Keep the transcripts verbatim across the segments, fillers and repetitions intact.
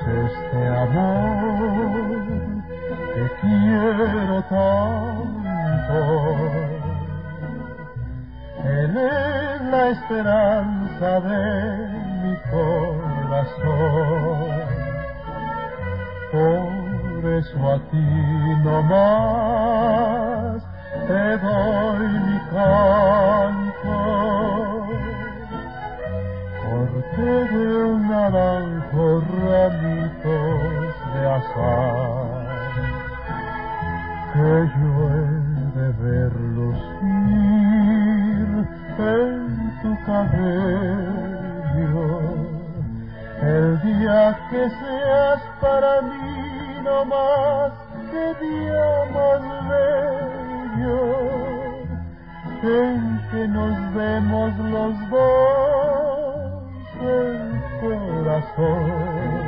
este amor que quiero tanto. Él es la esperanza de mi corazón. Por eso a ti no más te doy mi canto, porque de un naranjo ramitos de azar que yo he de ver lucir en tu cabello el día que seas para mí no más que día más bello en que nos vemos los dos el corazón.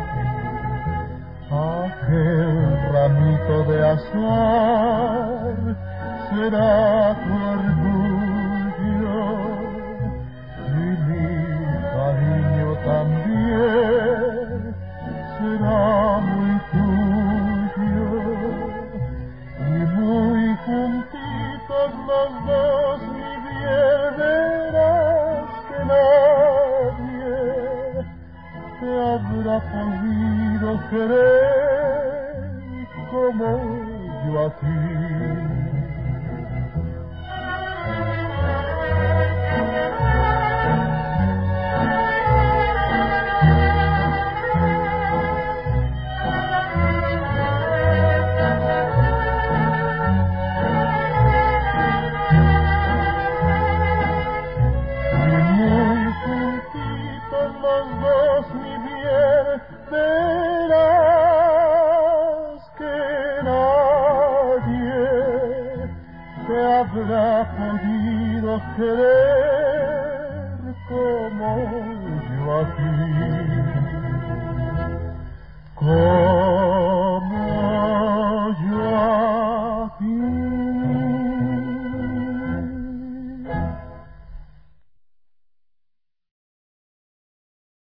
Aquel ramito de azar será tu orgullo y mi cariño también será muy tuyo, y muy juntitos los dos, mi bien, verás que nadie te habrá podido querer como yo a ti. Habrá podido querer